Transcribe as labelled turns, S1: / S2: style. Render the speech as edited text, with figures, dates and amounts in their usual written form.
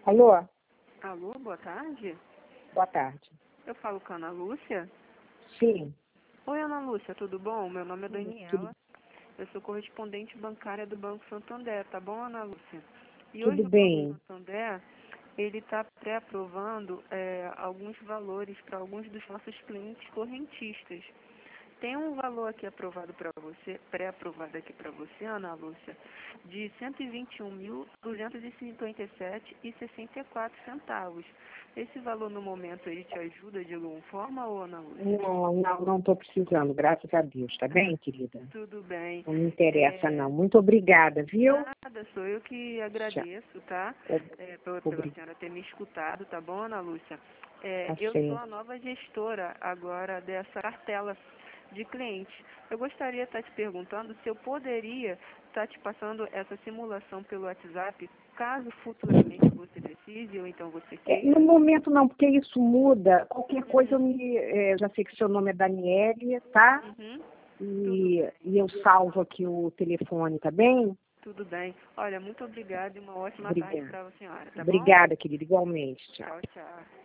S1: Alô?
S2: Alô, boa tarde.
S1: Boa tarde.
S2: Eu falo com a Ana Lúcia.
S1: Sim.
S2: Oi, Ana Lúcia, tudo bom? Meu nome é Daniela.
S1: Tudo,
S2: Eu sou correspondente bancária do Banco Santander, tá bom, Ana Lúcia? E hoje
S1: tudo
S2: o Banco
S1: bem.
S2: Santander, ele está pré-aprovando alguns valores para alguns dos nossos clientes correntistas. Tem um valor aqui aprovado para você, pré-aprovado aqui para você, Ana Lúcia, de R$ 121.257,64. Esse valor no momento ele te ajuda de alguma forma, ou Ana Lúcia?
S1: Não estou precisando, graças a Deus. Tá bem, querida?
S2: Tudo bem.
S1: Não me interessa, não. Muito obrigada, viu?
S2: Nada, sou eu que
S1: Tchau.
S2: agradeço, tá? Pela senhora ter me escutado, tá bom, Ana Lúcia?
S1: Tá
S2: Eu sou
S1: certo.
S2: a nova gestora agora dessa cartela de clientes. Eu gostaria de estar te perguntando se eu poderia estar te passando essa simulação pelo WhatsApp, caso futuramente você precise ou então você
S1: No
S2: queira.
S1: momento não, porque isso muda. Qualquer coisa eu já sei que seu nome é Daniele, tá?
S2: Uhum.
S1: E eu salvo aqui o telefone, tá bem?
S2: Tudo bem. Olha, muito obrigada e uma ótima tarde
S1: Obrigada.
S2: para a senhora, tá bom?
S1: Obrigada, querida, igualmente. Tchau.
S2: Tchau, tchau.